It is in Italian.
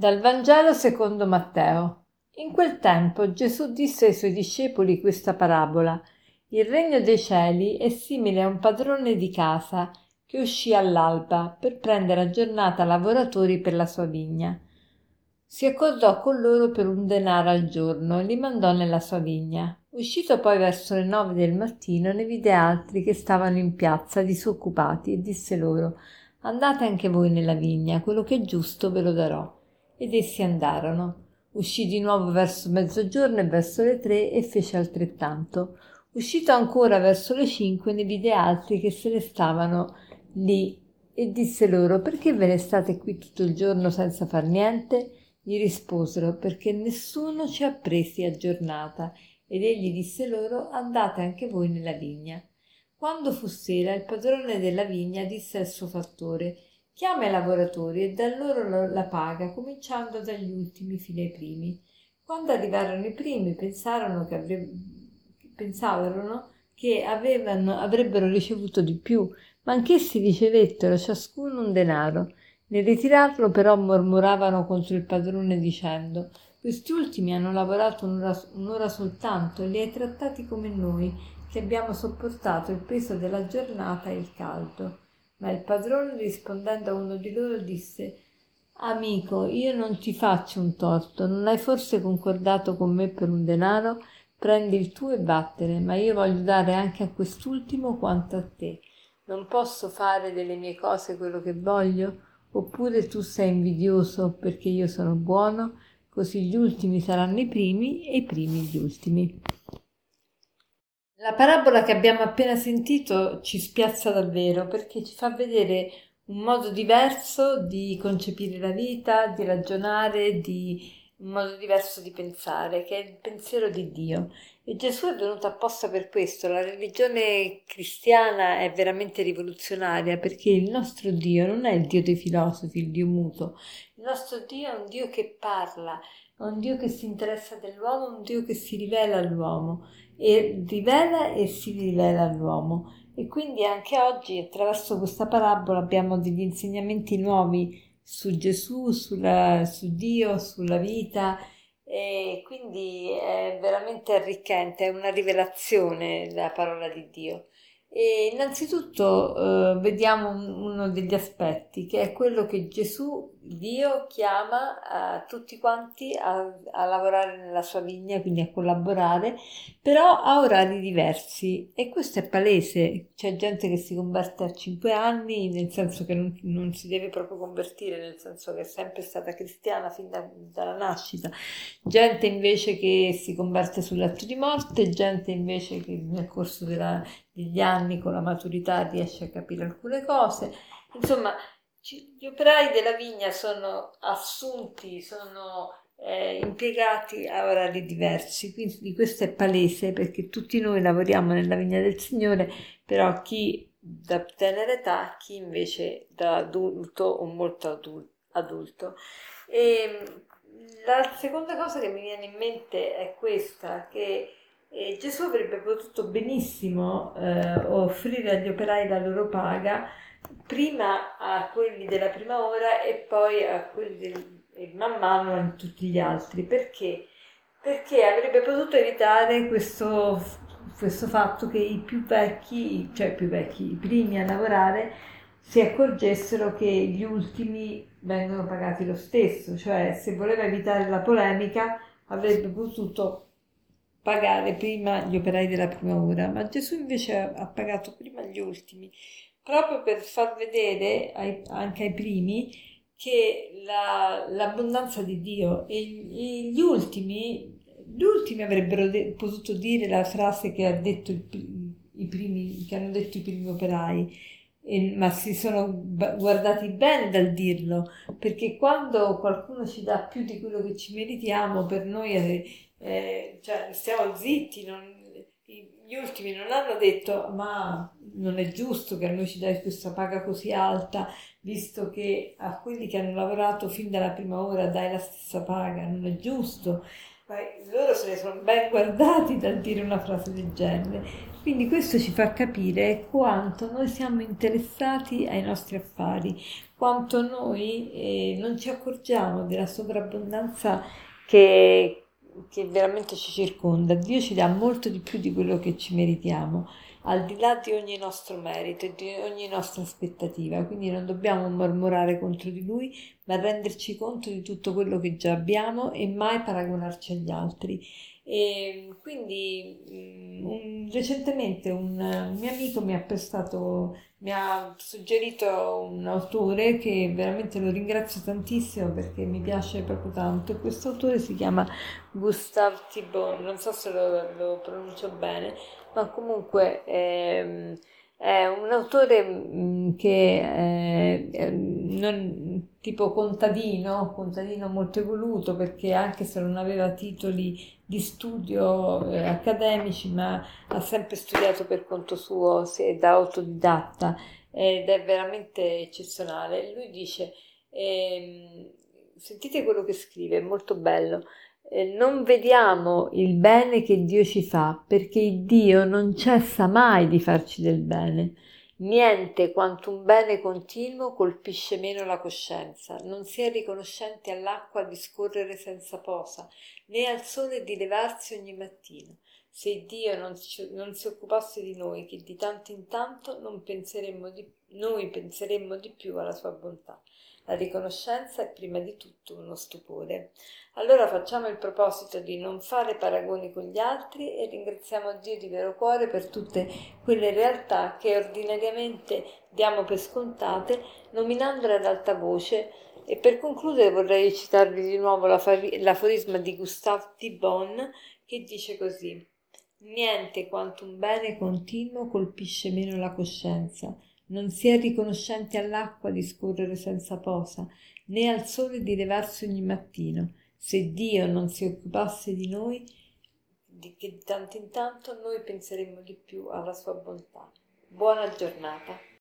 Dal Vangelo secondo Matteo. In quel tempo Gesù disse ai suoi discepoli questa parabola. Il regno dei cieli è simile a un padrone di casa che uscì all'alba per prendere a giornata lavoratori per la sua vigna. Si accordò con loro per un denaro al giorno e li mandò nella sua vigna. Uscito poi verso le 9 del mattino, ne vide altri che stavano in piazza disoccupati e disse loro: Andate anche voi nella vigna, quello che è giusto ve lo darò. Ed essi andarono. Uscì di nuovo verso mezzogiorno e verso le 3 e fece altrettanto. Uscito ancora verso le 5 ne vide altri che se ne stavano lì e disse loro: Perché ve ne state qui tutto il giorno senza far niente? Gli risposero: Perché nessuno ci ha presi a giornata. Ed egli disse loro: Andate anche voi nella vigna. Quando fu sera, il padrone della vigna disse al suo fattore: Chiama i lavoratori e dà loro la paga, cominciando dagli ultimi fino ai primi. Quando arrivarono i primi, pensavano che avrebbero ricevuto di più, ma anch'essi ricevettero ciascuno un denaro. Nel ritirarlo però mormoravano contro il padrone dicendo: Questi ultimi hanno lavorato un'ora soltanto e li hai trattati come noi, che abbiamo sopportato il peso della giornata e il caldo. Ma il padrone, rispondendo a uno di loro, disse: Amico, io non ti faccio un torto, non hai forse concordato con me per un denaro? Prendi il tuo e vattene, ma io voglio dare anche a quest'ultimo quanto a te. Non posso fare delle mie cose quello che voglio? Oppure tu sei invidioso perché io sono buono? Così gli ultimi saranno i primi e i primi gli ultimi. La parabola che abbiamo appena sentito ci spiazza davvero perché ci fa vedere un modo diverso di concepire la vita, di ragionare, un modo diverso di pensare, che è il pensiero di Dio. E Gesù è venuto apposta per questo. La religione cristiana è veramente rivoluzionaria perché il nostro Dio non è il Dio dei filosofi, il Dio muto. Il nostro Dio è un Dio che parla, è un Dio che si interessa dell'uomo, un Dio che si rivela all'uomo e rivela e si rivela all'uomo. E quindi anche oggi attraverso questa parabola abbiamo degli insegnamenti nuovi su Gesù, su Dio, sulla vita, e quindi è veramente arricchente, è una rivelazione la parola di Dio. E innanzitutto vediamo uno degli aspetti che è quello che Gesù, Dio, chiama a tutti quanti a lavorare nella sua vigna, quindi a collaborare, però a orari diversi, e questo è palese. C'è gente che si converte a 5 anni, nel senso che non si deve proprio convertire, nel senso che è sempre stata cristiana fin dalla nascita, gente invece che si converte sul letto di morte, gente invece che nel corso degli anni con la maturità riesce a capire alcune cose. Insomma, gli operai della vigna sono assunti, sono impiegati a orari diversi, quindi questo è palese perché tutti noi lavoriamo nella vigna del Signore, però chi da tenera età, chi invece da adulto o molto adulto. E la seconda cosa che mi viene in mente è questa, che Gesù avrebbe potuto benissimo offrire agli operai la loro paga, prima a quelli della prima ora e poi a quelli e man mano a tutti gli altri. Perché? Perché avrebbe potuto evitare questo fatto che i più vecchi, i primi a lavorare, si accorgessero che gli ultimi vengono pagati lo stesso. Cioè, se voleva evitare la polemica, avrebbe potuto pagare prima gli operai della prima ora, ma Gesù invece ha pagato prima gli ultimi, proprio per far vedere anche ai primi che l'abbondanza di Dio, e gli ultimi avrebbero potuto dire la frase che che hanno detto i primi operai, ma si sono guardati bene dal dirlo, perché quando qualcuno ci dà più di quello che ci meritiamo, per noi cioè stiamo zitti, gli ultimi non hanno detto: ma non è giusto che a noi ci dai questa paga così alta, visto che a quelli che hanno lavorato fin dalla prima ora dai la stessa paga, non è giusto. Ma loro se ne sono ben guardati dal dire una frase del genere. Quindi questo ci fa capire quanto noi siamo interessati ai nostri affari, quanto noi non ci accorgiamo della sovrabbondanza che, che veramente ci circonda. Dio ci dà molto di più di quello che ci meritiamo, al di là di ogni nostro merito e di ogni nostra aspettativa. Quindi non dobbiamo mormorare contro di Lui, ma renderci conto di tutto quello che già abbiamo e mai paragonarci agli altri. E quindi recentemente un mio amico mi ha suggerito un autore che veramente lo ringrazio tantissimo perché mi piace proprio tanto. Questo autore si chiama Gustave Thibon, non so se lo pronuncio bene, ma comunque è un autore che tipo contadino molto evoluto perché anche se non aveva titoli di studio accademici, ma ha sempre studiato per conto suo, da autodidatta ed è veramente eccezionale. Lui dice, sentite quello che scrive, è molto bello. Non vediamo il bene che Dio ci fa, perché il Dio non cessa mai di farci del bene. Niente quanto un bene continuo colpisce meno la coscienza. Non si è riconoscenti all'acqua di scorrere senza posa, né al sole di levarsi ogni mattino. Se Dio non si occupasse di noi, che di tanto in tanto noi penseremmo di più alla sua bontà. La riconoscenza è prima di tutto uno stupore. Allora facciamo il proposito di non fare paragoni con gli altri e ringraziamo Dio di vero cuore per tutte quelle realtà che ordinariamente diamo per scontate, nominandole ad alta voce. E per concludere vorrei citarvi di nuovo l'aforisma di Gustave Thibon che dice così: niente quanto un bene continuo colpisce meno la coscienza. Non si è riconoscenti all'acqua di scorrere senza posa, né al sole di levarsi ogni mattino. Se Dio non si occupasse di noi, che di tanto in tanto noi penseremmo di più alla sua bontà. Buona giornata.